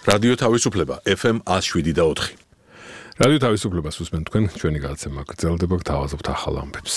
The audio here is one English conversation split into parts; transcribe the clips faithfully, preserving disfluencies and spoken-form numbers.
რადიო თავისუფლება ეფ ემ one oh seven და four. რადიო თავისუფლებას უსმენთ თქვენ, ჩვენი გადაცემა გრძელდება, გთავაზობთ ახალ ამბებს.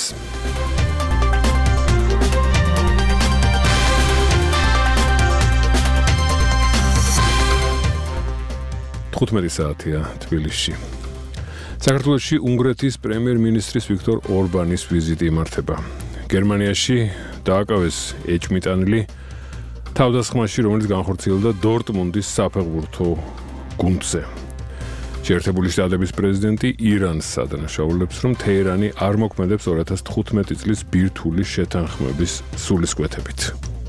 თხუთმეტი საათია თბილისში. საქართველოში უნგრეთის პრემიერ-მინისტრის ვიქტორ ორბანის ვიზიტი იმართება. გერმანიაში დააკავეს ეჭმიტანილი თავდასხმაში, რომელიც განხორციელდა დორტმუნდის საფეხბურთო გუნდზე. შეერთებული შტატების პრეზიდენტი ირანს ადანაშაულებს, რომ თეირანი არ მოქმედებს two thousand fifteen წლის ბირთვული შეთანხმების სულისკვეთებით.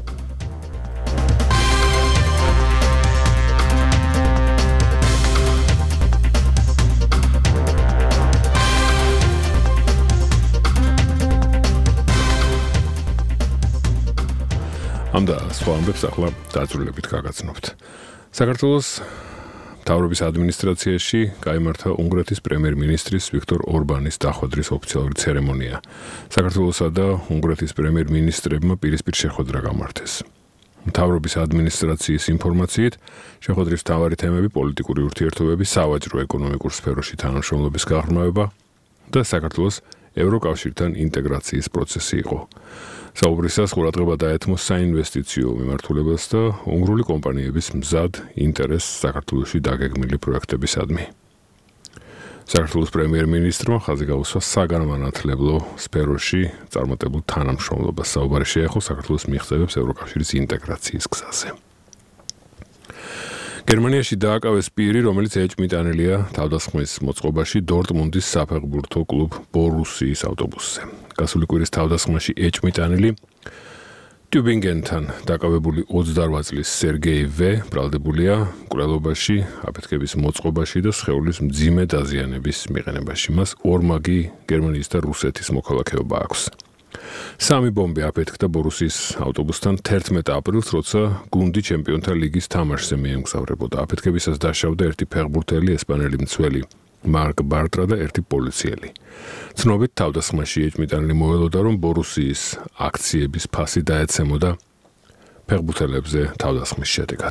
ამ და სხვა ამბებს ახლა დაწვრილებით გაგაცნობთ. საქართველოს მთავრობის ადმინისტრაციაში გაიმართა უნგრეთის პრემიერ-მინისტრის ვიქტორ ორბანის დახვედრის ოფიციალური ცერემონია. საქართველოსა და უნგრეთის პრემიერ-მინისტრებმა პირისპირ შეხვედრა გამართეს. მთავრობის ადმინისტრაციის ინფორმაციით, შეხვედრის მთავარი თემები პოლიტიკური ურთიერთობები, სავაჭრო-ეკონომიკურ სფეროში თანამშრომლობის გაღრმავება და საქართველოს ევროკავშირთან ინტეგრაციის პროცესი იყო. საუბრისას ყურადღება დაეთმო საინვესტიციო მიმართულებას და უნგრული კომპანიების მზად ინტერესს საქართველოში დაგეგმილი პროექტებისადმი. საქართველოს პრემიერ-მინისტრმა ხაზი გაუსვა საგანმანათლებლო სფეროში წარმატებულ თანამშრომლობას. საუბარი შეეხო საქართველოს მიღწევებს ევროკავშირის ინტეგრაციის გზაზე. გერმანიაში დააკავეს პირი, რომელიც ეჭმიტანილია თავდასხმის მოწყობაში დორტმუნდის საფეხბურთო კლუბ ბორუსიის ავტობუსზე. გასული კვირის თავდასხმაში ეჭმიტანილი ტიუბინგენთან დაკავებული ოცდაოთხ წლის სერგეი ვე ბრალდებულია მკვლელობაში, აფეთქების მოწყობაში და სხეულის მძიმე დაზიანების მიყენებაში. მას ორმაგი გერმანიის და რუსეთის მოქალაქეობა აქვს. სამი ბომბი აფეთქდა ბორუსიის ავტობუსთან თერთმეტ აპრილს, როცა გუნდი ჩემპიონთა ლიგის თამაშზე მიემგზავრებოდა. აფეთქებისას დაშავდა ერთი ფეხბურთელი, ესპანელი მცველი მარკ ბარტრა და ერთი პოლიციელი. ცნობით თავდასხმაში ეჭმიტანილი მოელოდა, რომ ბორუსიის აქციების ფასი დაეცემოდა ფეხბურთელებზე თავდასხმის შედეგად.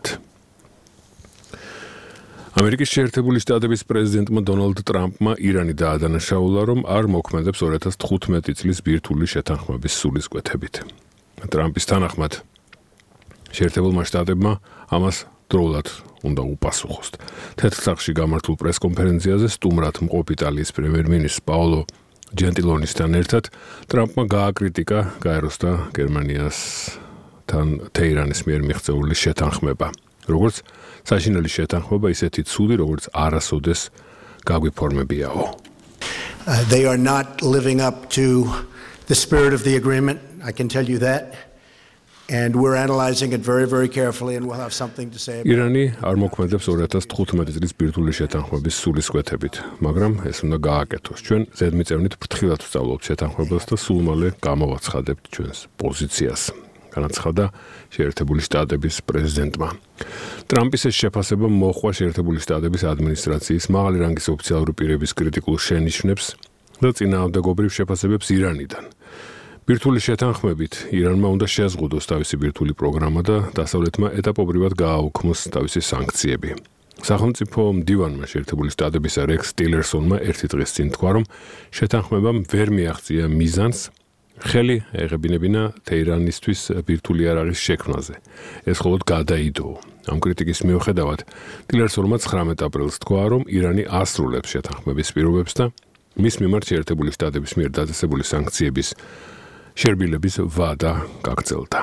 ამერიკის შეერთებული შტატების პრეზიდენტმა დონალდ ტრამპმა ირანი დაადანაშაულა, რომ არ მოქმედებს two thousand fifteen წლის ბირთვული შეთანხმების სულისკვეთებით. ტრამპის თანახმად შეერთებულმა შტატებმა ამას დროულად უნდა უპასუხოს. თეთრსახში გამართულ პრესკონფერენციაზე სტუმრად მყოფ იტალიის პრემიერ-მინისტრ პაოლო ჯენტილონისთან ერთად ტრამპმა გააკრიტიკა გაეროს და გერმანიასთან თეირანის მიერ მიღწეული შეთანხმება. როგორც საშინელი შეთანხმება, ისეთი ცუდი, როგორც არასოდეს გაგვიფორმებიაო. Uh, they are not living up to the spirit of the agreement, I can tell you that. And we're analyzing it very, very carefully, and we'll have something to say about it. ირანი არ მოქმედებს two thousand fifteen წლის ბირთვული შეთანხმების სულისკვეთებით, მაგრამ ეს უნდა გააკეთოს. ჩვენ ზედმიწევნით ფრთხილად ვსწავლობთ შეთანხმებას და სულ მალე გამოვაცხადებთ ჩვენს პოზიციას. განაცხადა შეერთებული შტატების პრეზიდენტმა. ტრამპის ეს შეფასება მოჰყვა შეერთებული შტატების ადმინისტრაციის მაღალი რანგის ოფიციალური პირების კრიტიკულ შენიშვნებს და წინააღმდეგობრივ შეფასებებს ირანიდან. ბირთვული შეთანხმებით ირანმა უნდა შეზღუდოს თავისი ბირთვული პროგრამა და დასავლეთმა ეტაპობრივად გააუქმოს თავისი სანქციები. სახელმწიფო მდივანმა შეერთებული შტატებისა რექს ტილერსონმა ერთი დღის წინ თქვა, რომ შეთანხმებამ ვერ მიაღწია მიზანს ხელი ეღებინებინა თეირანისთვის ბირთვული იარაღის შექმნაზე. ეს მხოლოდ გადაიდო. ამ კრიტიკის მიუხედავად, ტილერსონმა ცხრამეტ აპრილს თქვა, რომ ირანი ასრულებს შეთანხმების პირობებს და მის მიმართ შეერთებული შტატების მიერ დაწესებული სანქციების შერბილების ვადა გაგრძელდა.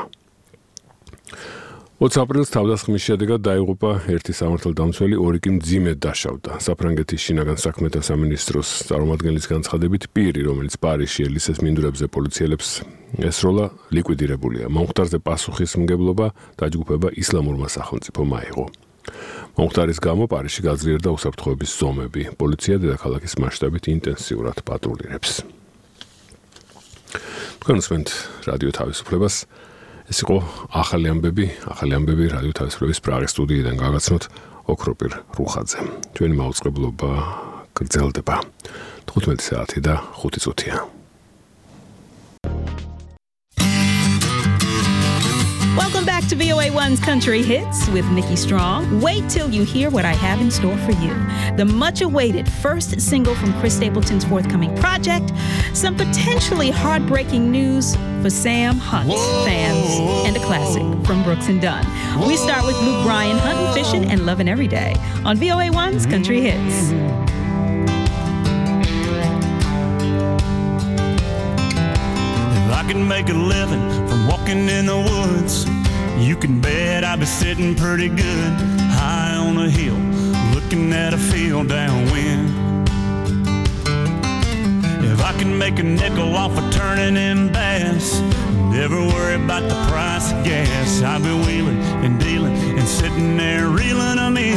ოცდაოთხ აპრილს თავდასხმის შედეგად დაიღუპა ერთი სამართალდამცველი, ორი კი მძიმედ დაშავდა. საფრანგეთის შინაგან საქმეთა სამინისტროს წარმომადგენლის განცხადებით, პირი, რომელიც პარიზში ელისეს მინდვრებზე პოლიციელებს ესროლა, ლიკვიდირებულია. მომხდარზე პასუხისმგებლობა დაჯგუფება ისლამურმა სახელმწიფომ აიღო. მომხდარის გამო პარიზში გაძლიერდა უსაფრთხოების ზომები. პოლიცია დედაქალაქის მასშტაბით ინტენსიურად პატრულირებს. თქვენ უსმენთ რადიო თავისუფლებას. ეს იყო ახალი ამბები, ახალი ამბები რადიო თავისუფლების პრაღის სტუდიიდან გაგაცნოთ ოქროპირ რუხაძე. ჩვენი მაუწყებლობა გრძელდება. თხუთმეტი საათი და ხუთი წუთია. Welcome back to V O A one's Country Hits with Nikki Strong. Wait till you hear what I have in store for you. The much-awaited first single from Chris Stapleton's forthcoming project, some potentially heartbreaking news for Sam Hunt fans, and a classic from Brooks and Dunn. We start with Luke Bryan, Huntin', Fishin', and Lovin' Every Day on V O A one's Country Hits. I can make a living from walking in the woods. You can bet I'd be sitting pretty good high on a hill, looking at a field downwind. If I can make a nickel off of turning in bass, never worry about the price of gas. I'll be wheeling and dealing and sitting there reeling them in.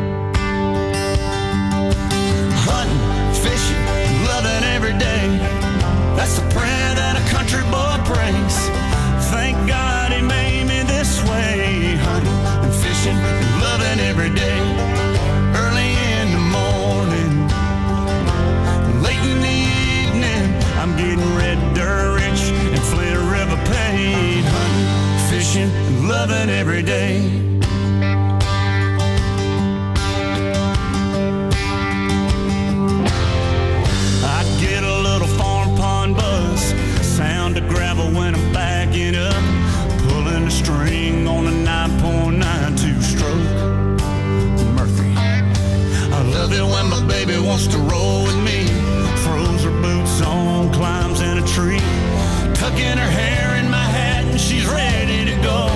Hunting, fishing, loving every day. That's the prayer that a country boy prays. Thank God he made me this way. Hunting and fishing and loving every day. Early in the morning, late in the evening, I'm getting red dirt rich and Flint River paid. Hunting, fishing and loving every day. Sound of gravel when I'm backing up, pulling the string on a nine point nine two stroke Murphy. I love it when my baby wants to roll with me, throws her boots on, climbs in a tree, tucking her hair in my hat and she's ready to go.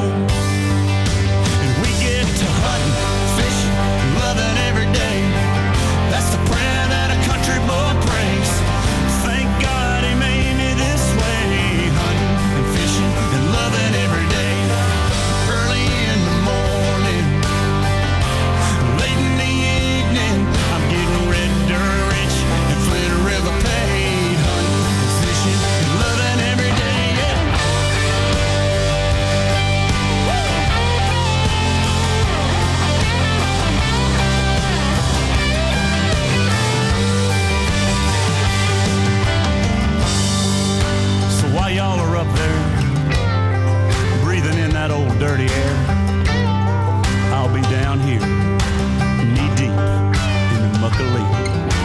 And we get to hunting, fishing, loving every day. That's the prayer that a country boy prays. Thank God he made me this way, hunting and fishing and loving every day. Early in the morning, late in the evening, I'm getting red dirt rich and Flint River paid. Hunting and fishing and loving every day, yeah. So while y'all are up there, breathing in that old dirty air, I'll be down here, knee deep in the muck of leaf.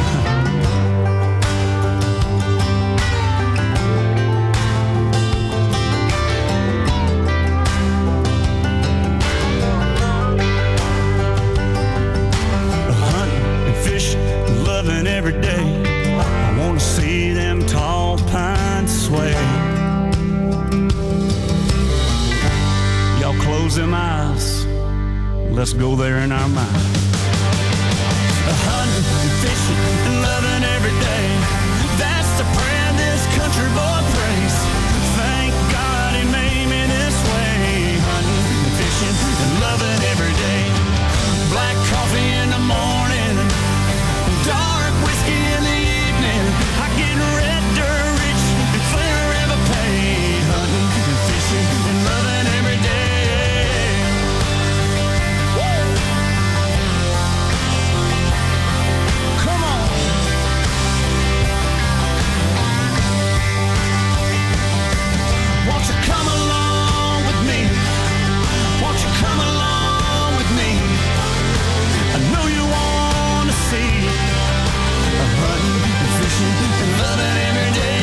Hunting and fishing, loving every day. I want to see them tall pines sway. Y'all close them eyes, let's go there in our mind. Hunting and fishing and loving every day. That's the prayer this country boy prays. Thank God he made me this way. Hunting and fishing and loving every day. Black coffee in the morning, dark whiskey in the evening. I get red dirt rich and Flint River paid. Hunting and fishing and loving every day. Woo! Come on. Won't you come along with me? Won't you come along with me? I know you want to see a hunting and fishing and loving every day.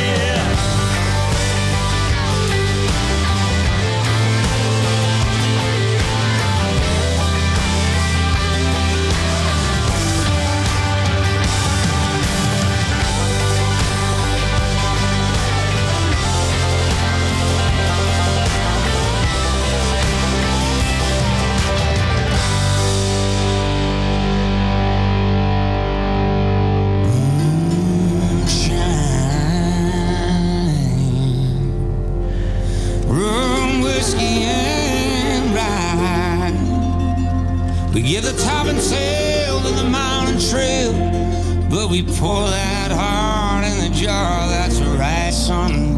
Rum, whiskey, and rye. We give the top and tail to the mountain trail, but we pour that heart in the jar. That's right, son.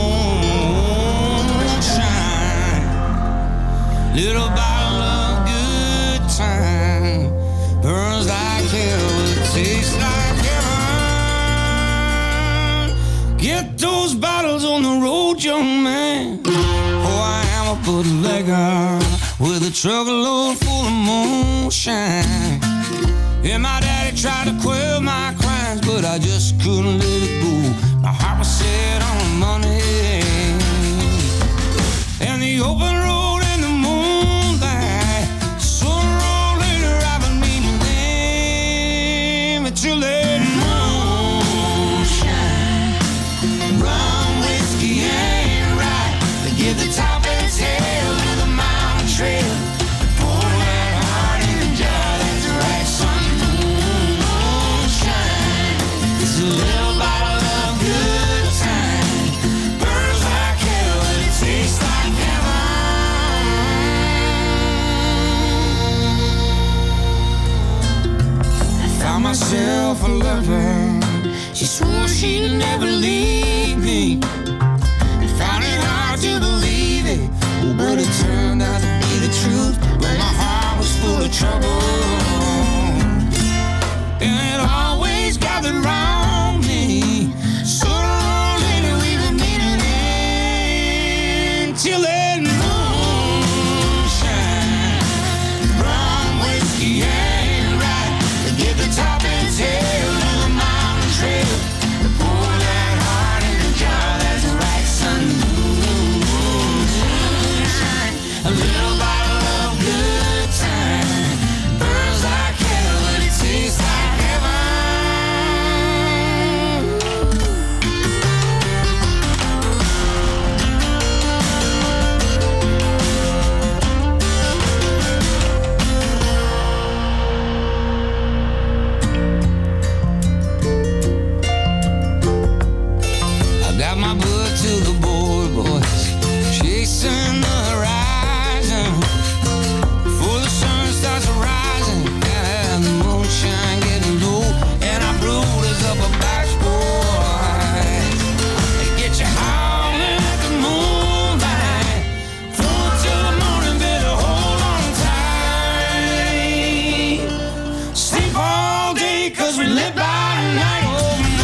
Moonshine, little bottle of good time, burns like hell, but it tastes like heaven. Get those bottles on the road, young man. Oh, I am a bootlegger with a truckload full of moonshine. Yeah, my daddy tried to quell my crimes, but I just couldn't let it go. My heart was set on money and the open road and the moonlight. Sooner or later I've been meeting them until that moonshine. Rum whiskey ain't right. They give the top and tail to the mountain trail. Pour that heart in the jar, that's right, son. Moonshine. It's a little bottle of good time. Burns like hell and it tastes like heaven. I found myself a lover. She swore she'd never leave me. I found it hard to believe it, but it turned out to be the truth. But my heart was full of trouble, and it always gathered round me. Sooner or later we were meeting until that moonshine. Rum whiskey ain't right. They give the top and tail to the mountain trail. They pour that heart in the jar, that's right, son. Moonshine. A little bottle of good time. Burns like hell and it tastes like heaven. I got my book to the board, boys, chasing the horizon. Before the sun starts rising and the moonshine getting low, and I brooders up a backboard. They get you howling at the moonlight. Through till the morning, better hold on tight. Sleep all day, cause we live by night. Oh,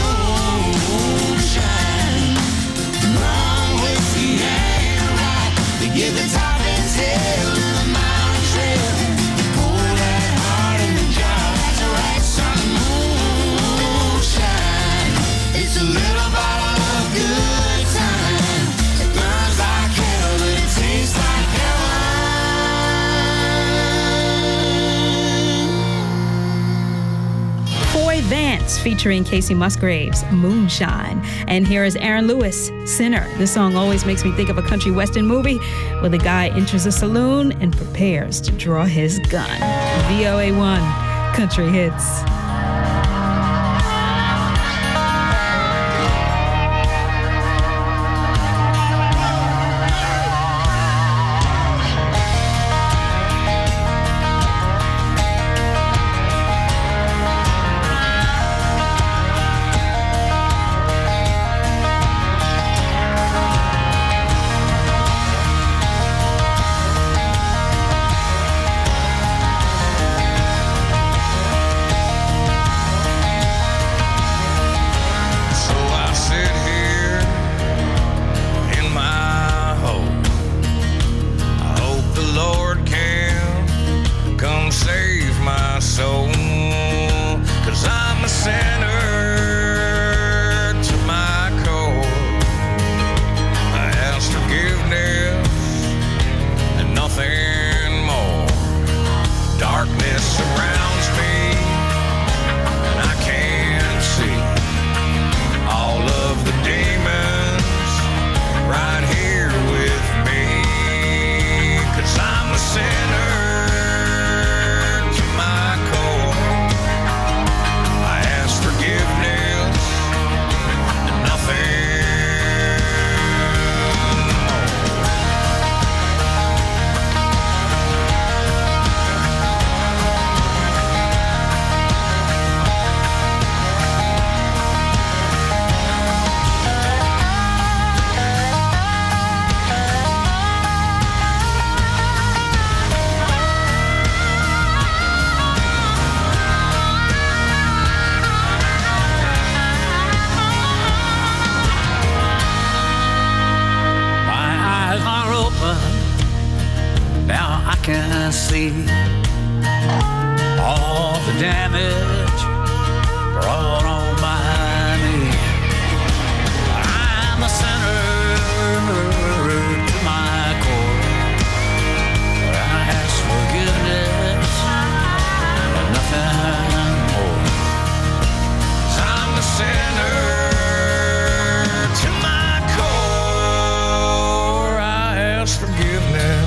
moonshine. Rum whiskey ain't right. They give the top and tail to the mountain trail. Pour that heart in the jar, that's right, son. Moonshine. It's a little bottle of good time. It burns like hell, but it tastes like heaven. Foy Vance featuring Casey Musgraves, Moonshine. And here is Aaron Lewis, Sinner. This song always makes me think of a country western movie where the guy enters a saloon and prepares to draw his gun. V O A one, Country Hits. can see all the damage brought on by me. I'm a sinner to my core, but I ask forgiveness and nothing more. I'm a sinner to my core, I ask forgiveness,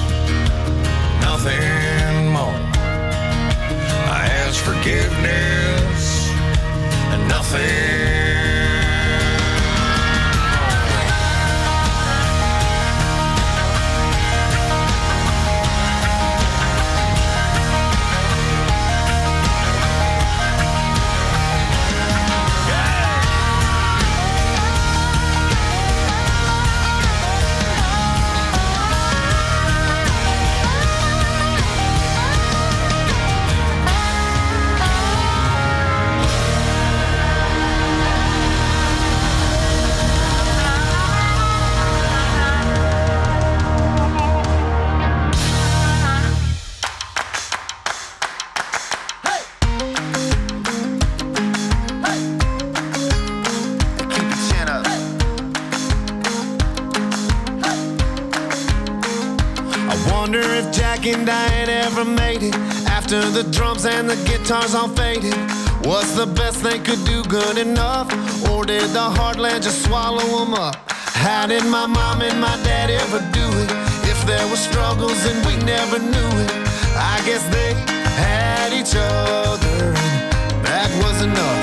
nothing more. I ask forgiveness and nothing. And Diane ever made it after the drums and the guitars all faded. Was the best they could do good enough, or did the heartland just swallow them up? How did my mom and my dad ever do it? If there were struggles and we never knew it, I guess they had each other, and that was enough.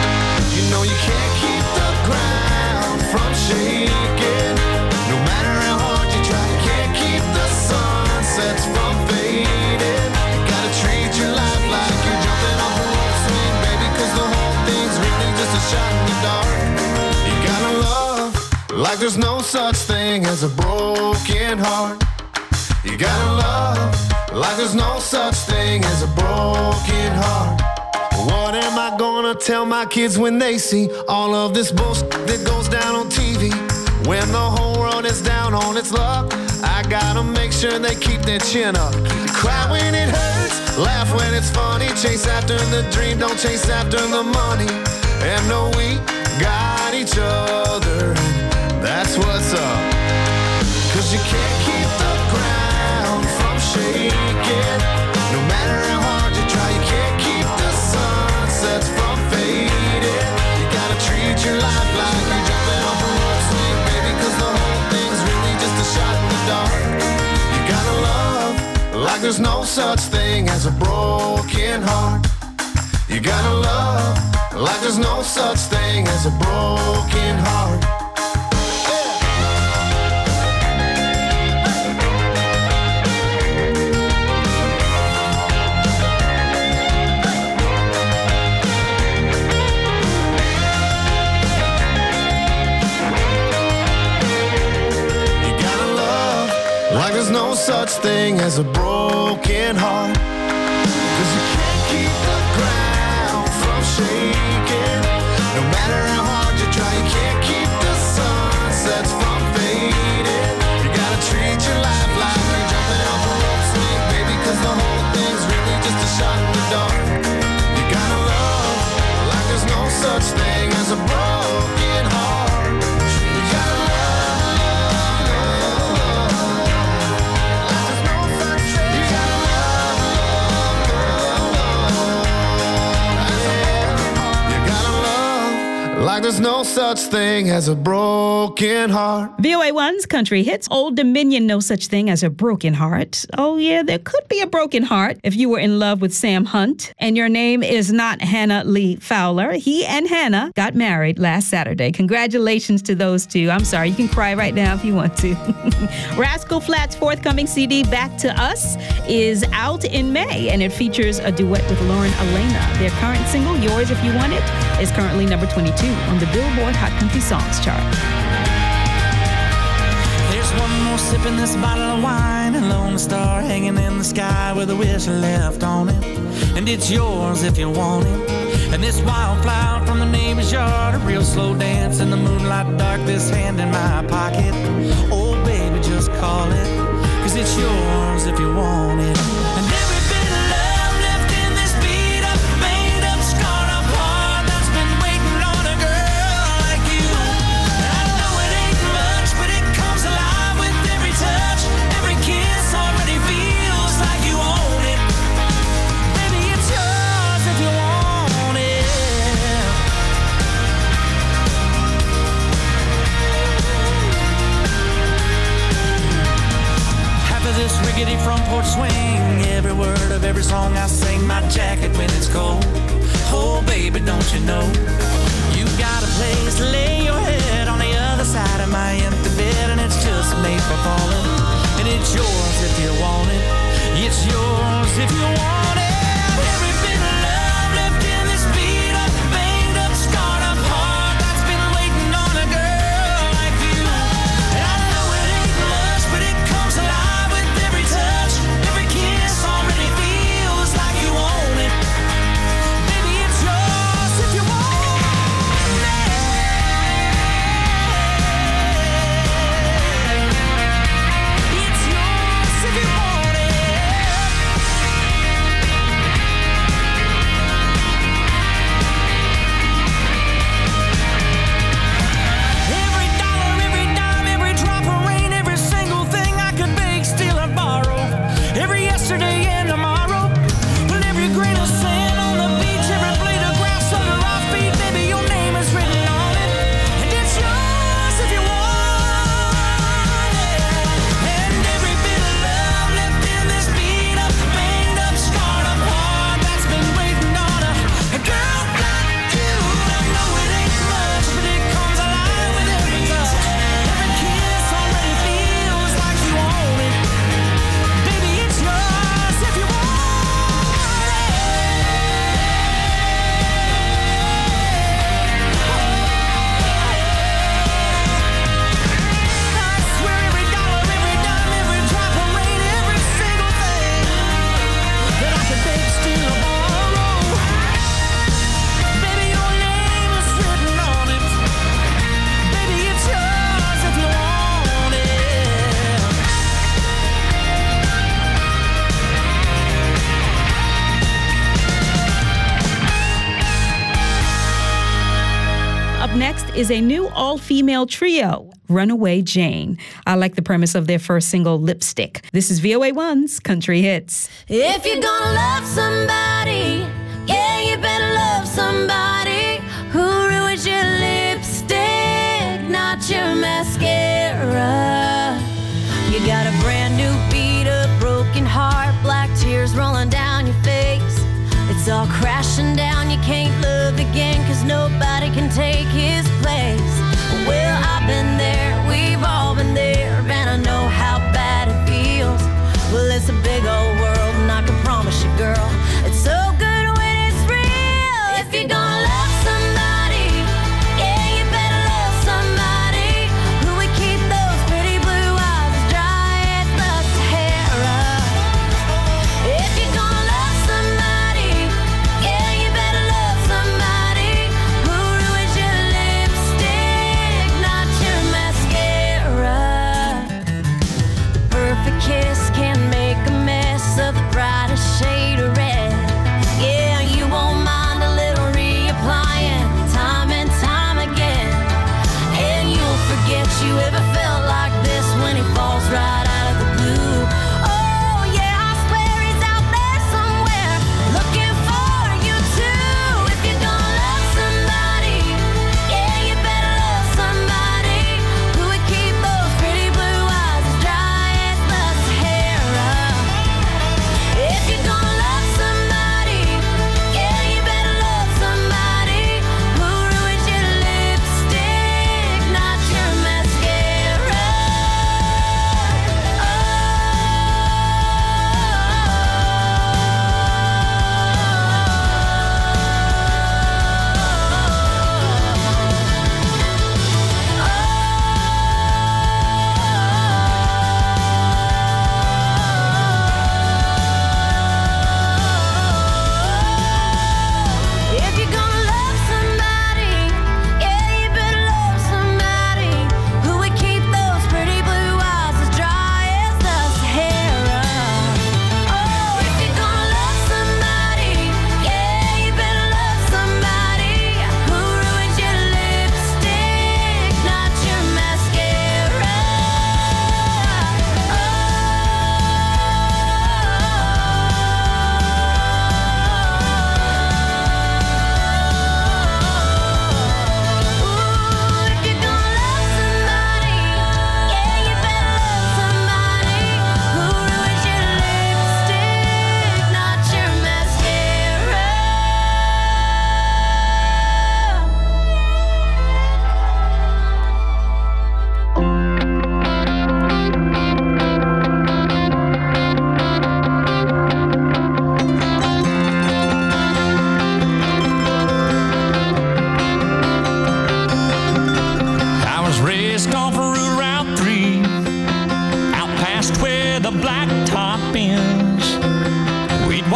You know you can't keep the ground from shaking, no matter how hard you try. You can't keep the sunsets from fading. You gotta treat your life like you're jumping off a rope swing, baby, cause the whole thing's really just a shot in the dark. You gotta love like there's no such thing as a broken heart. You gotta love like there's no such thing as a broken heart. What am I gonna tell my kids when they see all of this bullshit that goes down on T V? When the whole world is down on its luck, I gotta make sure they keep their chin up. Cry when it hurts, laugh when it's funny. Chase after the dream, don't chase after the money. And know we got each other, that's what's up. Cause you can't keep the ground from shaking, no matter how hard you try. You can't keep the sunsets from fading. You gotta treat your life like you're jumping off a rope swing, baby, cause the whole thing's really just a shot in the dark. You gotta love like there's no such thing as a broken heart. You gotta love like there's no such thing as a broken heart. Like there's no such thing as a broken heart. Cause you can't keep the ground from shaking, no matter how hard you try. You can't keep the sunsets from fading. You gotta treat your life like you're jumping off a rope swing, baby, cause the whole thing's really just a shot in the dark. You gotta love like there's no such thing as a broken heart. You gotta love. Like there's no such thing as a broken heart. V O A one's Country Hits. Old Dominion, no such thing as a broken heart. Oh yeah, there could be a broken heart if you were in love with Sam Hunt and your name is not Hannah Lee Fowler. He and Hannah got married last Saturday. Congratulations to those two. I'm sorry, you can cry right now if you want to. Rascal Flatts' forthcoming C D, Back to Us, is out in May, and it features a duet with Lauren Elena. Their current single, Yours If You Want It, is currently number twenty-two on the Billboard Hot Country Songs chart. There's one more sip in this bottle of wine, a lone star hanging in the sky with a wish left on it, and it's yours if you want it. And this wildflower from the neighbor's yard, a real slow dance in the moonlight dark, this hand in my pocket. Oh baby, just call it, cause it's yours if you want it. porch swing, every word of every song I sing, my jacket when it's cold. Oh, baby, don't you know? You got a place to lay your head on the other side of my empty bed, and it's just made for falling. And it's yours if you want it. It's yours if you want it. Every bit of love left in this beat up, banged up, scarred up heart that's been waiting on a girl like you. And I know it ain't much, but it comes alive with every touch. Every kiss already feels like you own it. Baby, it's yours if you want it. It's yours if you want it. Every dollar, every dime, every drop of rain, every single thing I could beg, steal or borrow. Every yesterday and tomorrow. Well, every grain of sand on the beach, every blade of grass under our feet, baby, your name is written on it. And it's yours if you want it. And every bit of love left in this beat up, banged up, scarred up heart that's been waiting on a, a girl like you. I know it ain't much, but it comes alive with every touch. Every kiss already feels like you own it. Baby, it's yours if you want it. I swear every dollar, every dime, every drop of rain, every single thing that I could beg, steal or borrow. Baby, your name is written on it. Baby, it's yours if you want it. Up next is a new all-female trio, Runaway Jane. I like the premise of their first single, Lipstick. This is V O A one's Country Hits. If you're gonna love somebody, yeah, you better love somebody who ruins your lipstick, not your mascara. You got a brand new beat up, broken heart, black tears rolling down your face. It's all crashing down, you can't love again, cause nobody can take his place. Well, I've been there, we've all been there, and I know how bad it feels. Well, it's a big old world, and I can promise you, girl, it's so good when it's real. If you're gonna love somebody, yeah, you better love somebody who would keep those pretty blue eyes dry as the Sahara. If you're gonna love somebody, yeah, you better love somebody who ruins your lipstick, not your mascara.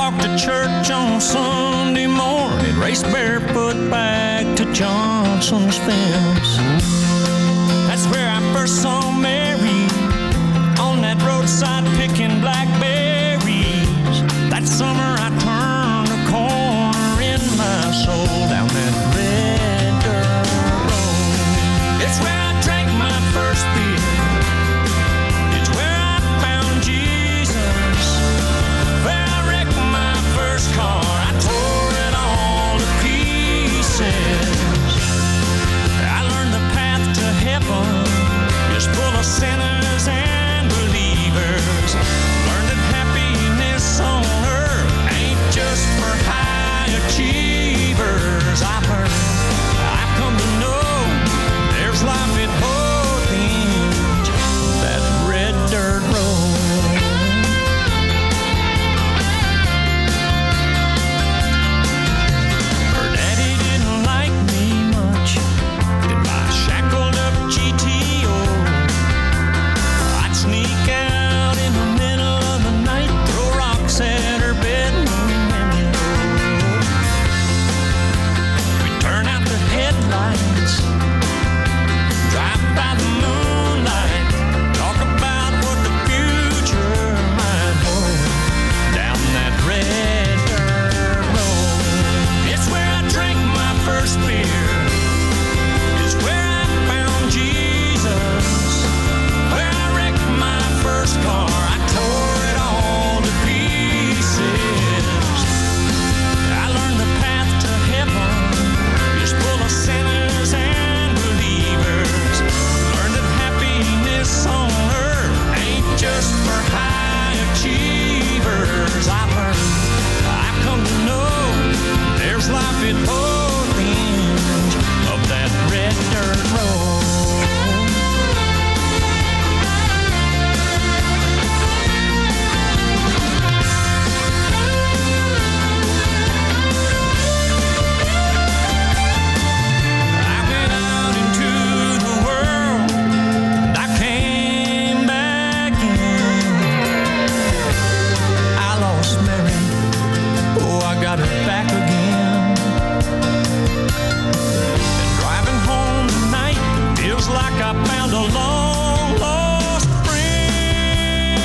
walk to church on Sunday morning, race barefoot back to Johnson's fence. That's where I first saw Mary, on that roadside picking blackberries. That summer I turned a corner in my soul down that red dirt road. It's where I drank my first beer. It's where I found Jesus. Where I wrecked my first car. I tore it all to pieces. I learned the path to heaven is full of sinners and believers. Learned that happiness on earth ain't just for high achievers. I've heard, I've come to know there's life at both ends of that red dirt road. Her daddy didn't like me much in my shackled up G T O. I'd sneak out in the middle of the night, throw rocks at her bedroom window. We'd turn out the headlights, drive by the moonlight, talk about what the future might hold down that red dirt road. It's where I drank my first beer. It's where I found Jesus. Where I wrecked my first car. I tore it all to pieces. I learned the path to heaven is full of sinners and believers. Learned that happiness on earth ain't just for high achievers. I've heard, I've come to know there's life at both ends of that red dirt road. I went out into the world, and I came back in. I lost Mary, oh, I got her back again. And driving home tonight feels like I found a long lost friend.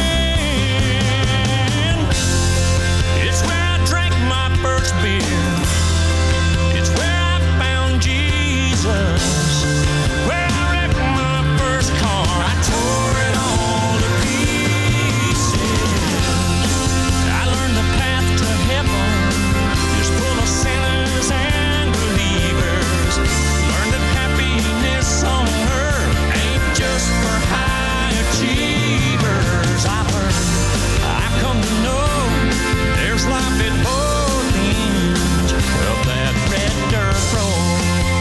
It's where I drank my first beer. It's where I found Jesus. Where I wrecked my first car. I tore it all to pieces. I learned the path to heaven is full of sinners and believers. Learned that happiness on earth ain't just for high achievers. I've heard, I've come to know there's life at both ends of that red dirt road.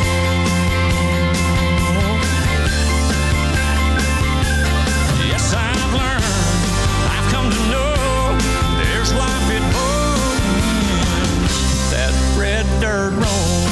Yes, I've learned, I've come to know there's life at both ends of that red dirt road.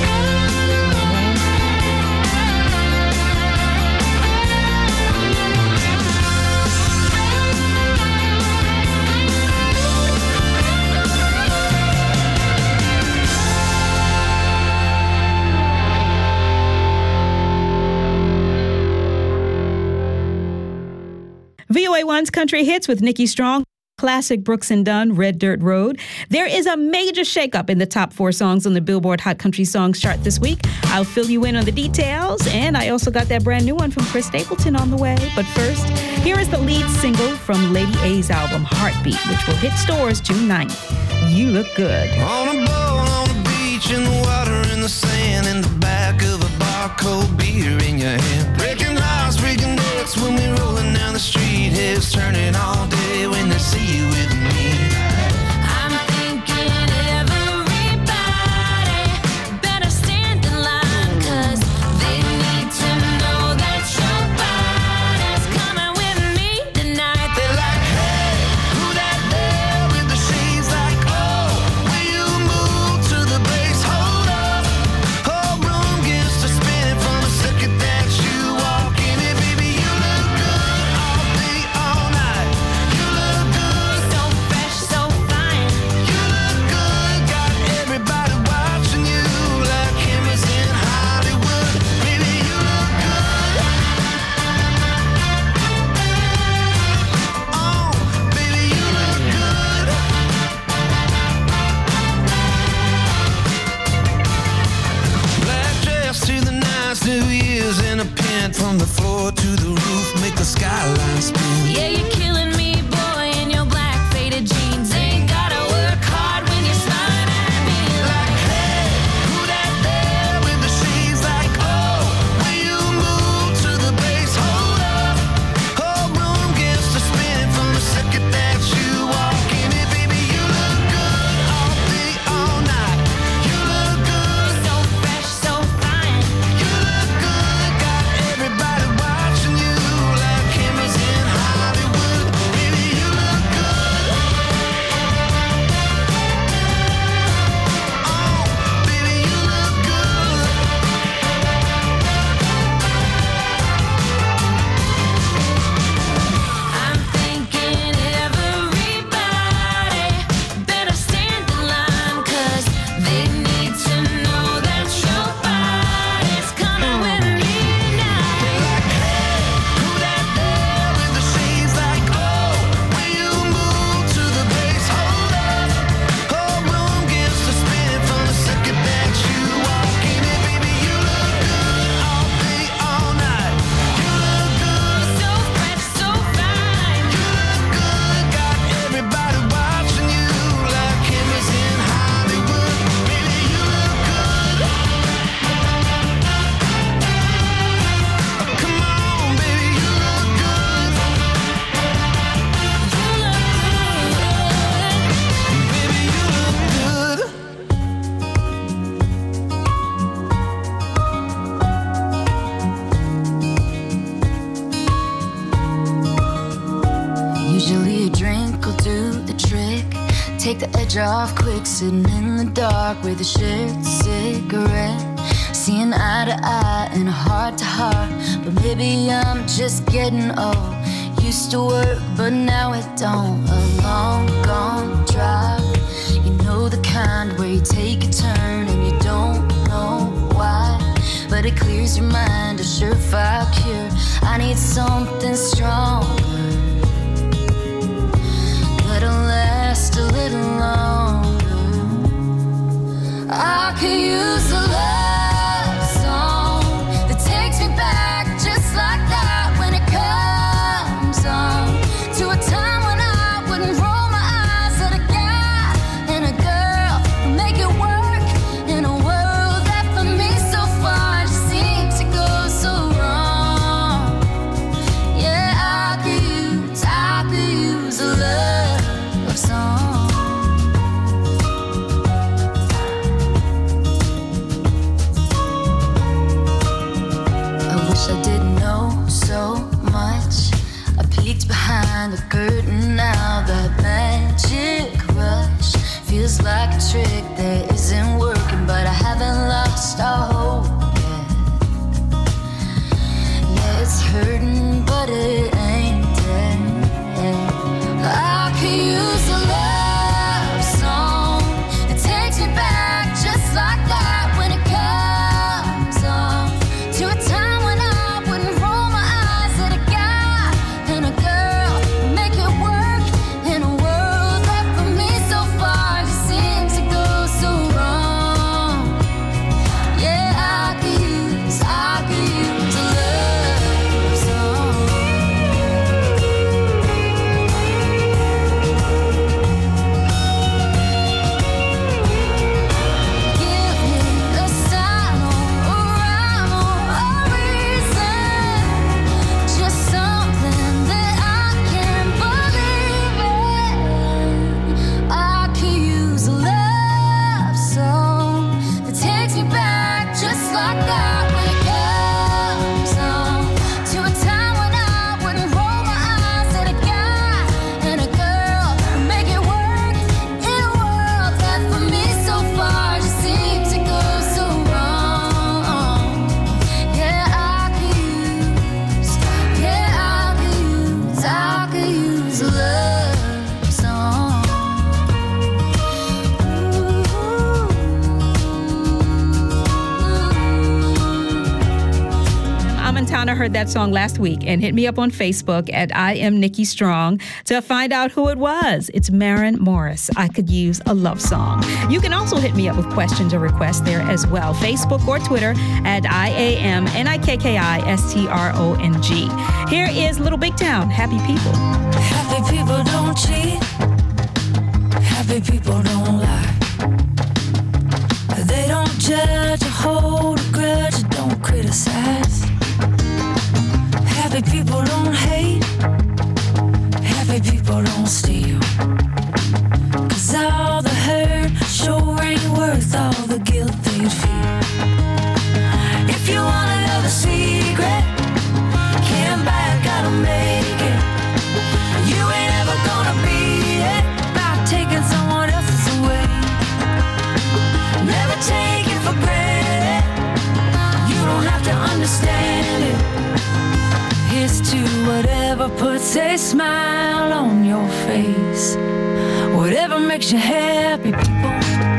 V O A one's Country Hits with Nikki Strong. Classic Brooks and Dunn, Red Dirt Road. There is a major shakeup in the top four songs on the Billboard Hot Country Songs chart this week. I'll fill you in on the details, and I also got that brand new one from Chris Stapleton on the way. But first, here is the lead single from Lady A's album, Heartbeat, which will hit stores June ninth. You Look Good. On a boat, on the beach, in the water, in the sand, in the back of a bar, cold beer in your hand. Breaking hearts, breaking necks when we're rolling down the street. Heads turning all day when they see you with me. I'm thinking everybody better stand in line, 'cause they need to know that your body's coming with me tonight. They're like, hey, who that there with the shades? Like, oh, will you move to the bass? Hold up, whole room gets to spinning from the second that you walk in it. Baby, you look Usually a drink will do the trick. Take the edge off quick, sitting in the dark with a shared cigarette. Seeing eye to eye and a heart to heart. But maybe I'm just getting old. Used to work, but now it don't. A long gone drive. You know the kind where you take a turn and you don't know why. But it clears your mind, a surefire cure. I need something stronger that'll last a little longer. I could use a love song that takes me back just like that when it comes on to a time when I wouldn't roll my eyes at a guy and a girl who make it work in a world that for me so far just seems to go so wrong. Yeah, I could use, I could use a love song. I wish I didn't know so much. I peeked behind the curtain now. That magic rush feels like a trick that isn't working, but I haven't lost all hope yet. Yeah, it's hurting, but it ain't dead. I could use a love song that takes me back just like that when it comes on to a time when I wouldn't roll my eyes at a guy and a girl who make it work in a world that for me so far just seems to go so wrong. Yeah, I could use, I could use a love song. Give me a sign or a rhyme or a reason, just something that I can believe in. I could use a love song that takes me back just like that when it comes on to a time when I wouldn't roll my eyes at a guy and a girl who make it work in a world that for me so far just seems to go so wrong. Yeah, I could use, yeah, I could use, I could use a love song. Amontana heard that song last week and hit me up on Facebook at I am Nikki Strong to find out who it was. It's Maren Morris. I could use a love song. You can also hit me up with questions or requests there as well. Facebook or Twitter at I A M N I K K I S T R O N G. Here is Little Big Town, Happy People. Happy people don't cheat. Happy people don't lie. They don't judge or hold a grudge or don't criticize. Happy people don't hate. Happy people don't steal. Cause all the hurt sure ain't worth all the guilt they'd feel. If you wanna know the secret, can't buy it, gotta make it. You ain't ever gonna beat it by taking someone else's away. Never take it for granted. You don't have to understand it. Here's to whatever puts a smile on your face. Whatever makes you happy, people.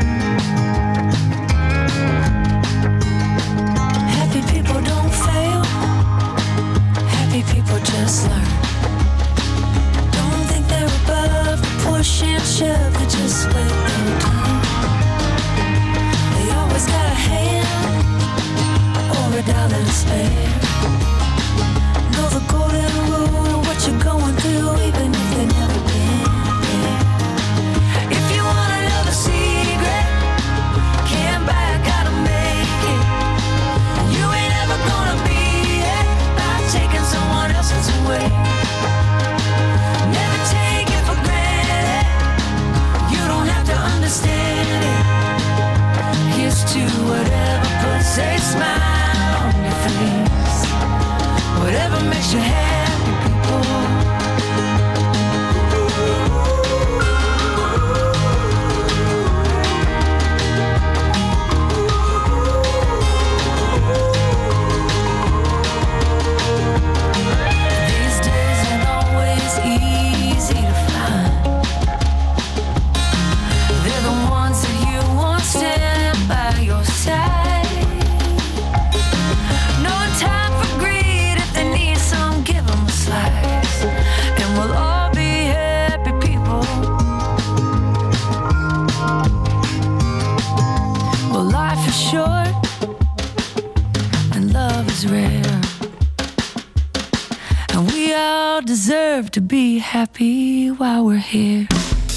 Happy people don't fail. Happy people just learn. Don't think they're above the push and shove. They just wait their turn. They always got a hand or a dollar to spare. Know the golden rule of what you're going through, even if they've never been there. If you wanna know the secret, can't buy it, gotta make it. You ain't ever gonna beat it by taking someone else's away. Never take it for granted. You don't have to understand it. Here's to whatever puts a smile on your face. deserve to be happy while we're here.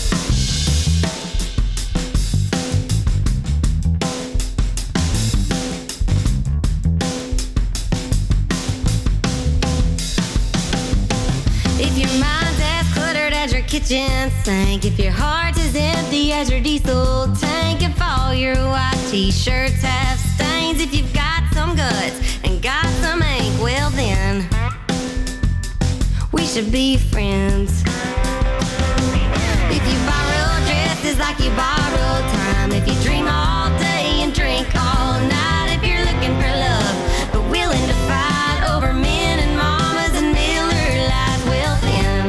If your mind's as cluttered as your kitchen sink, if your heart is empty as your diesel tank, if all your white t-shirts have stains, if you've got some guts and got some ink, well then, we should be friends. If you borrow dresses like you borrow time, if you dream all day and drink all night, if you're looking for love but willing to fight over men and mamas and Miller Lights, well then,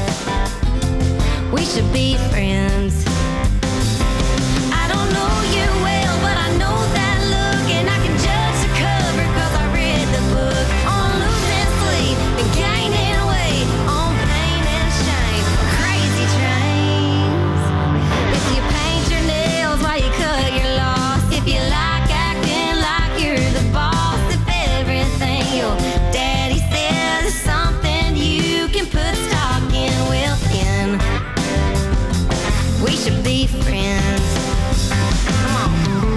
we should be friends. I don't know you well, but I know that look, and I can judge the cover 'cause I read the book on losing sleep and gaining weight, on pain and shame, crazy trains. If you paint your nails while you cut your loss, if you like acting like you're the boss, if everything your daddy says is something you can put stock in, well then, we should be friends. Come on.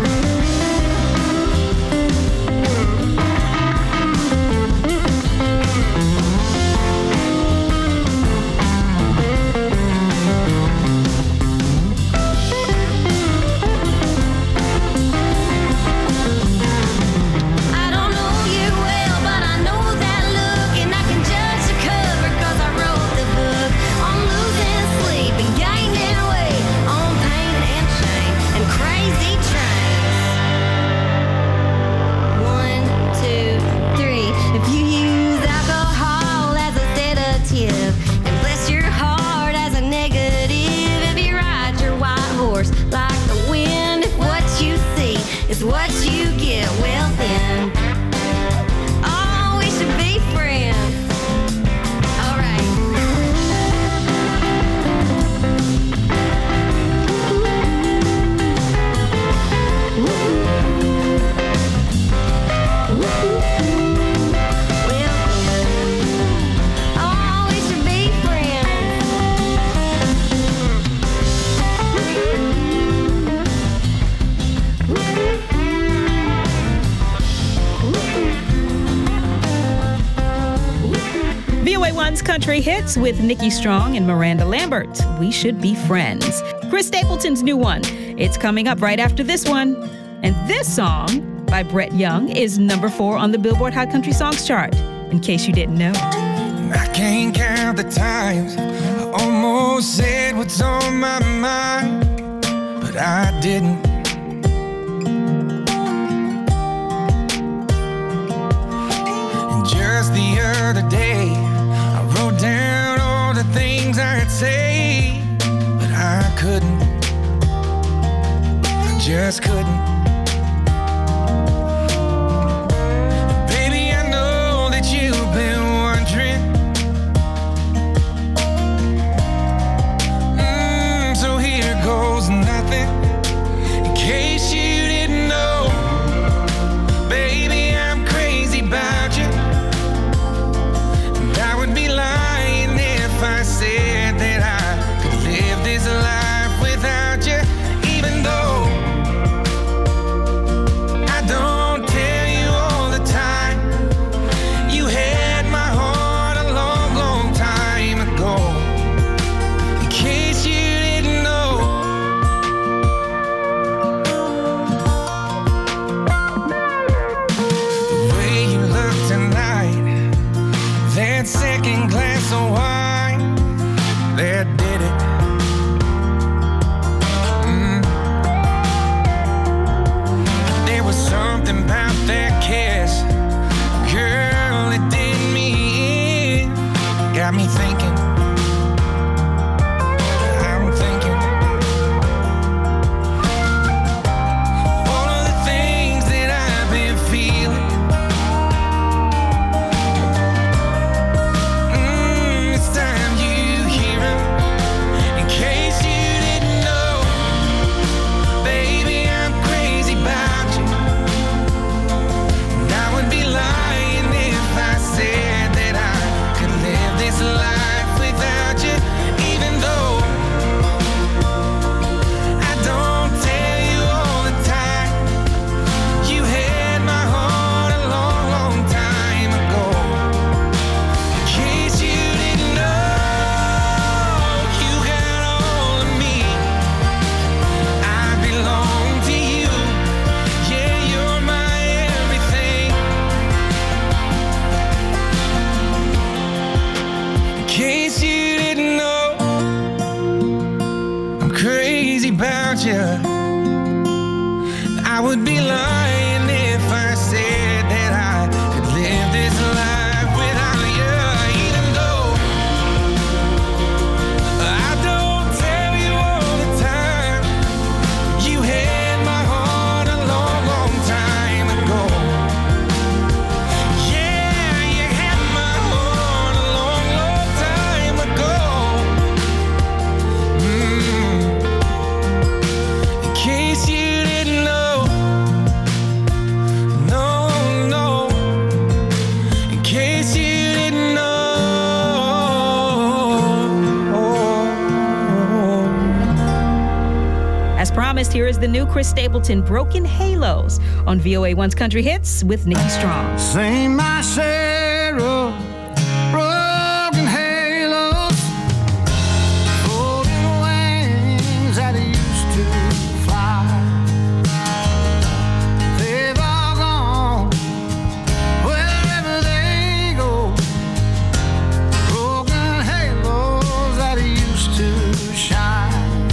I don't know you well, but I know that look, and I can judge the cover 'cause I wrote the book on losing sleep and gaining weight, on pain and shame and crazy trains. One, two, three. If you use alcohol as a sedative and bless your heart as a negative, if you ride your white horse like the wind, if what you see is what you get, well then, oh, we should be friends. All right. Well then, oh, we should be friends. V O A one's Country Hits with Nikki Strong and Miranda Lambert. We should be friends. Chris Stapleton's new one. It's coming up right after this one. And this song by Brett Young is number four on the Billboard Hot Country Songs chart, in case you didn't know. I can't count the times I almost said what's on my mind, but I didn't. And just the other day, I wrote down all the things I'd say, but I couldn't. I just couldn't. Baby, I know that you've been wondering. Mm, so here goes nothing. In case you didn't know, baby, I'm crazy about you. And I would be lying if I said that I could live this life without you, even though I don't tell you all the time. You had my heart a long, long time ago. In case you didn't know, the way you look tonight, that second glass of wine, that did it. Mm. There was something about that kiss, girl, it did me in. Got me thinking, I'm thinking all of the things that I've been feeling. Mm, it's time you hear 'em. In case you didn't know, baby, I'm crazy about you. And I would be lying if I said that I could live this life case you didn't know, I'm crazy about you. I would be lying if I said that I could live this life without you. Even though I don't tell you all the time, you had my heart a long, long time ago. Yeah, you had my heart a long, long time ago. Mm. In case you didn't know. Promised, here is the new Chris Stapleton, Broken Halos, on V O A one's Country Hits with Nikki Strong. Sing my share of broken halos, golden wings that used to fly. They've all gone wherever they go. Broken halos that used to shine.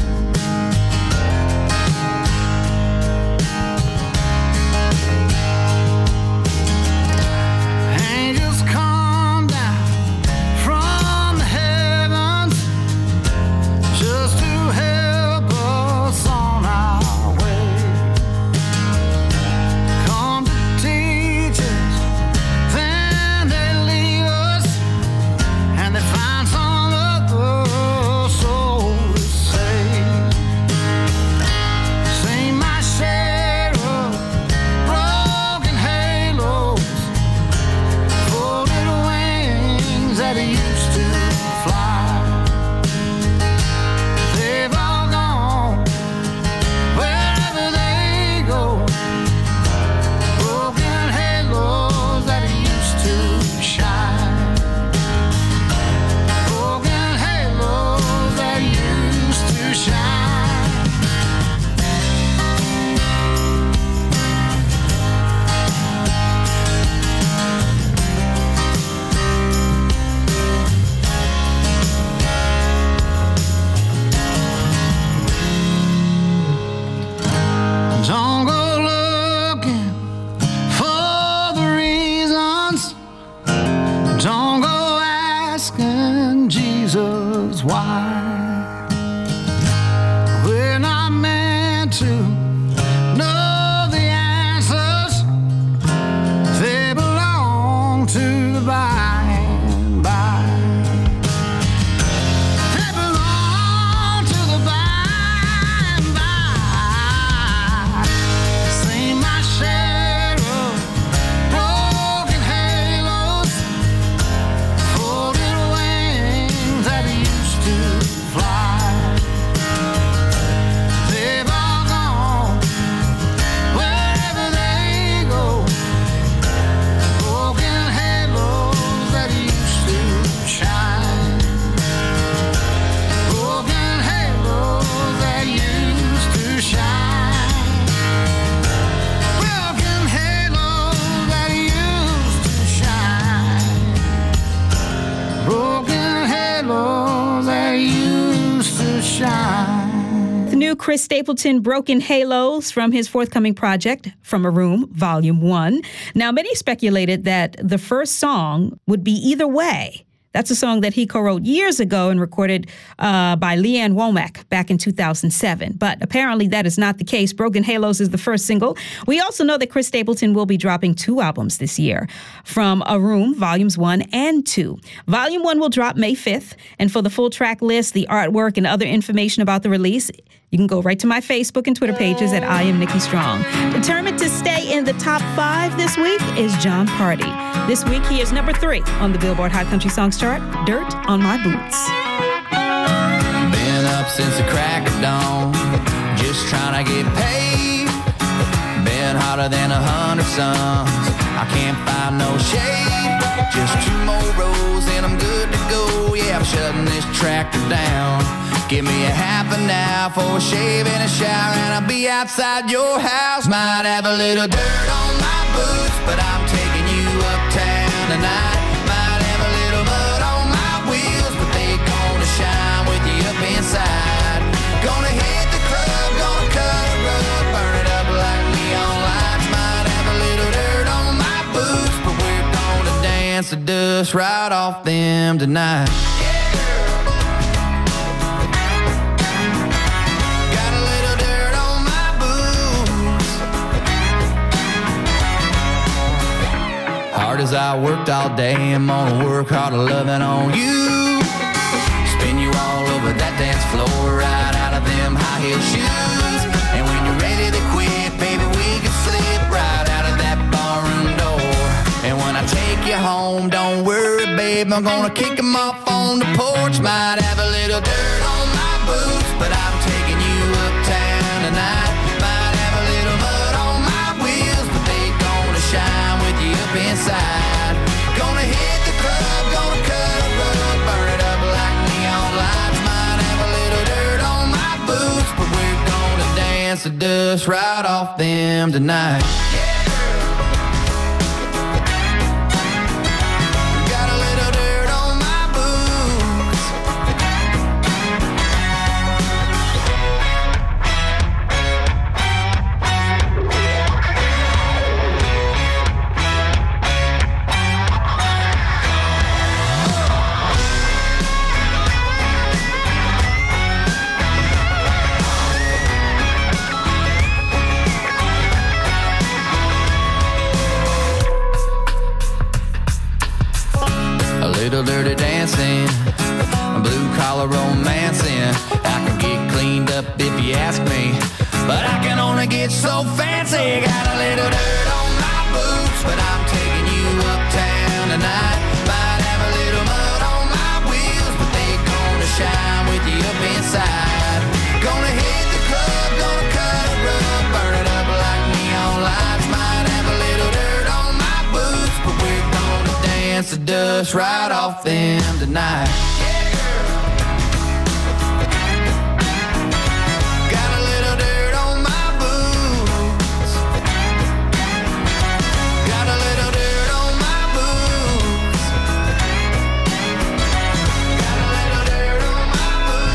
Chris Stapleton, Broken Halos, from his forthcoming project, From a Room, Volume one. Now, many speculated that the first song would be Either Way. That's a song that he co-wrote years ago and recorded uh, by Leanne Womack back in two thousand seven. But apparently that is not the case. Broken Halos is the first single. We also know that Chris Stapleton will be dropping two albums this year, From a Room, Volumes one and two. Volume one will drop May fifth. And for the full track list, the artwork, and other information about the release, you can go right to my Facebook and Twitter pages at I Am Nikki Strong. Determined to stay in the top five this week is Jon Pardi. This week, he is number three on the Billboard Hot Country Songs chart, Dirt on My Boots. Been up since the crack of dawn, just trying to get paid. Been hotter than a hundred suns, I can't find no shade. Just two more rows and I'm good to go. Yeah, I'm shutting this tractor down. Give me a half an hour for a shave and a shower, and I'll be outside your house. Might have a little dirt on my boots, but I'm taking you uptown tonight. Might have a little mud on my wheels, dust right off them tonight. Got a little dirt on my boots. Hard as I worked all day, I'm gonna work harder loving on you. Spin you all over that dance floor, right out of them high heel shoes. And when you're ready to quit, baby, we can slip right out of that barroom door. And when I take you home, don't worry, babe, I'm gonna kick them off on the porch. Might have a little dirt on my boots, but I'm taking you uptown tonight. Might have a little mud on my wheels, but they gonna shine with you up inside. Gonna hit the club, gonna cut a rug, burn it up like neon lights. Might have a little dirt on my boots, but we're gonna dance the dust right off them tonight. Little dirty dancing, blue collar romancing. I can get cleaned up if you ask me, but I can only get so fancy. Got a little dirt on my boots, but I'm taking you uptown tonight. Might have a little mud on my wheels, but they gonna shine with you up inside. Gonna hit the club, gonna cut a rug, burn it up like neon lights. Might have a little dirt on my boots, but we're gonna dance the dust right off them tonight. Yeah, girl. Got a little dirt on my boots. Got a little dirt on my boots. Got a little dirt on my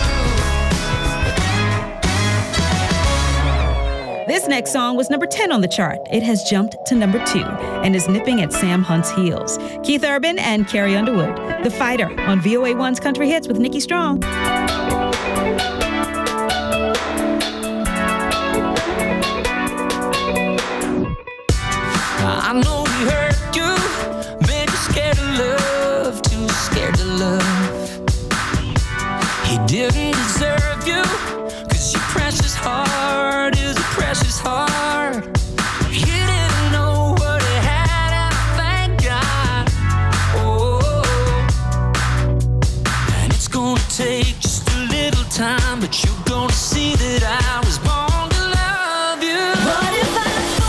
boots. This next song was number ten on the chart. It has jumped to number two and is nipping at Sam Hunt's heels. Keith Urban and Carrie Underwood, The Fighter, on V O A one's Country Hits with Nikki Strong. I know we hurt you, made you scared of love, too scared to love. He didn't deserve you, cause your precious heart is a precious heart. You didn't know what it had, and thank God. Oh, and it's gonna take just a little time, but you're gonna see that I was born to love you. What if I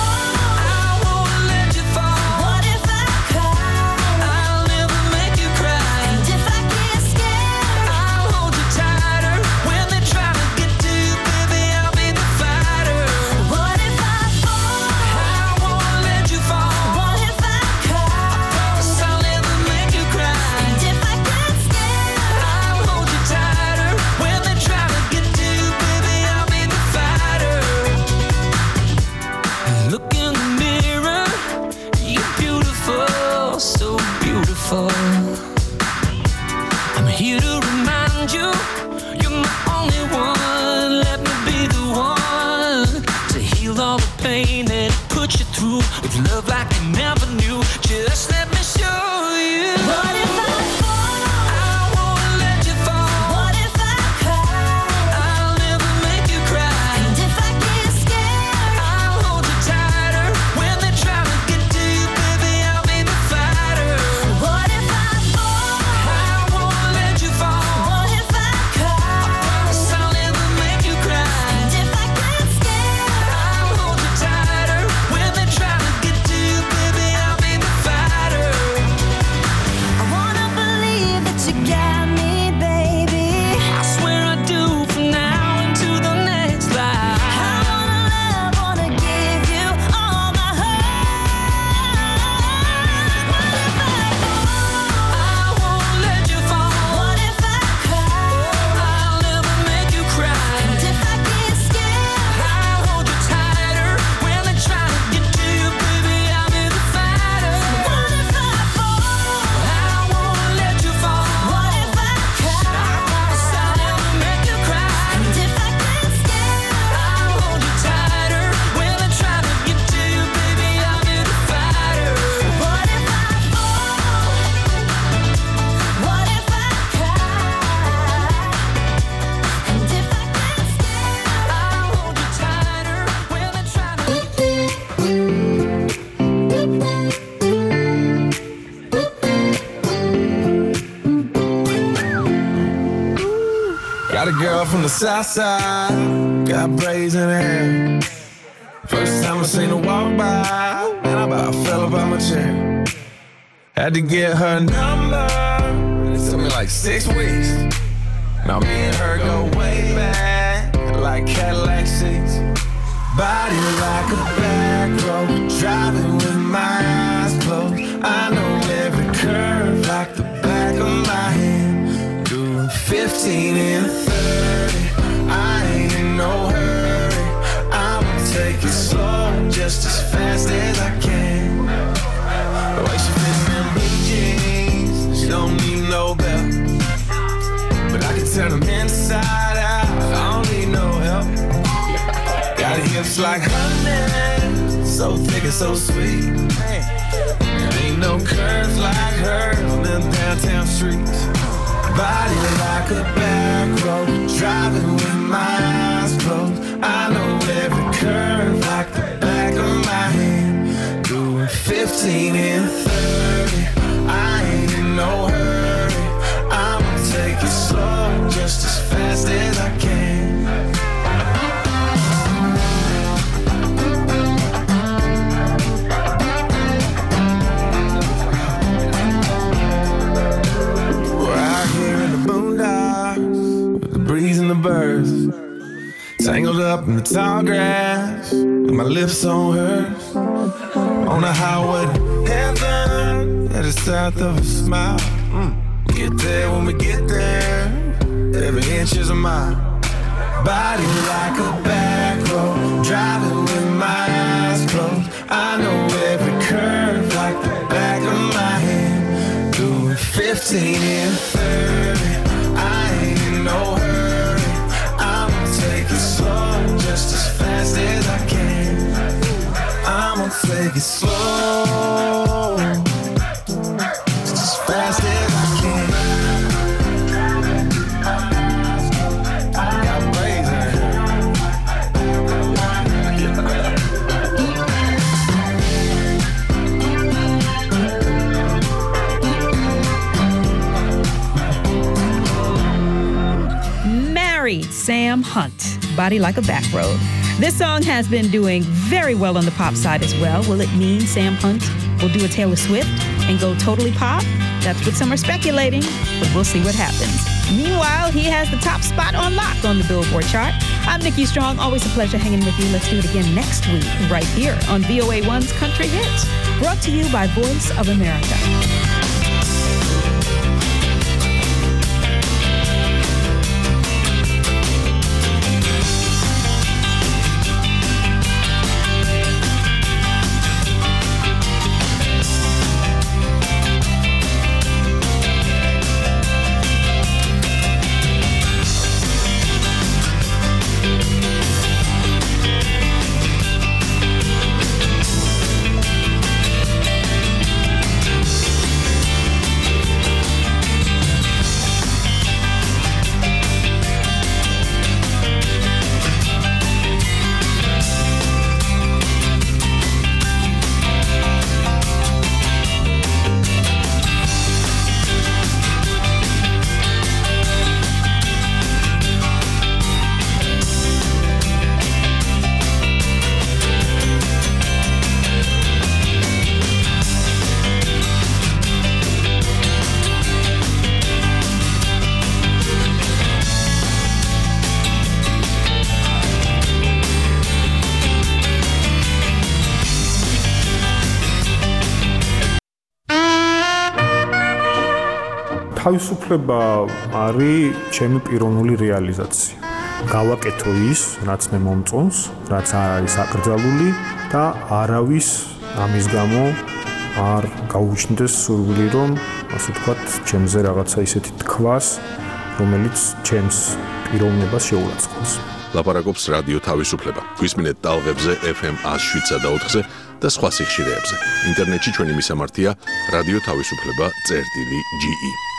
I'm here to remind you, you're my only one. Let me be the one to heal all the pain that it put you through with love like you never knew. Just let me show you. What if I fall? I won't let you fall. What if I cry? I'll never make you cry. And if I get scared, I'll hold you tighter. When they try to get to you, baby, I'll be the fighter. What if I fall? I won't let you fall. What if I cry? I promise I'll never make you cry. And if I get scared, I'll hold you tighter. When they try to get to you, baby, I'll Got a girl from the south side, got braids in her hair. First time I seen her walk by, and I about fell about my chair. Had to get her number, it took me like six weeks. Now me and her go way back, like Cadillac seats. Body like a back road, driving with my eyes closed. I know every curve like the back of my hand. Doing fifteen and thirty, I ain't in no hurry. I'ma take it slow, just as fast as I can. The way she fits them blue jeans, she don't need no belt. But I can turn them inside out, I don't need no help. Got hips like honey, so thick and so sweet. There ain't no curves like hers on them downtown streets. Body like a back road, driving with my eyes closed. I know every curve like the back of my hand. Doing fifteen and thirty, I ain't in no hurry. I'ma take it slow, just as fast as I can. Breeze and the birds, tangled up in the tall grass, with my lips on hers. On the highway to heaven, at the south of a smile. Mm. Get there when we get there, every inch is a mile. Body like a back road, driving with my eyes closed. I know every curve like the back of my hand. Doing fifteen and thirty, I ain't in no hurry. Take it slow, just as fast as I can. I'ma take it slow, just as fast as I can. I got braids in Married Sam Hunt, Body Like a Back Road. This song has been doing very well on the pop side as well. Will it mean Sam Hunt will do a Taylor Swift and go totally pop? That's what some are speculating, but we'll see what happens. Meanwhile, he has the top spot on lock on the Billboard chart. I'm Nikki Strong. Always a pleasure hanging with you. Let's do it again next week, right here on V O A one's Country Hits, brought to you by Voice of America. თავისუფლება არის ჩემი პიროვნული რეალიზაცია. გავაკეთო ის, რაც მე მომწონს, რაც არ არის აკრძალული და არავის ამის გამო არ გაუჩნდეს სურვილი, რომ ასე ვთქვათ, ჩემზე რაღაცა ისეთი თქვას, რომელიც ჩემს პიროვნებას შეურაცხყოფს. ლაპარაკობს რადიო თავისუფლება. გვისმინეთ ტალღებზე ეფ ემ one oh seven point four-ზე და სხვა სიხშირეებზე. ინტერნეტში ჩვენი მისამართია რადიო თავისუფლება წერტილი ჯი ი.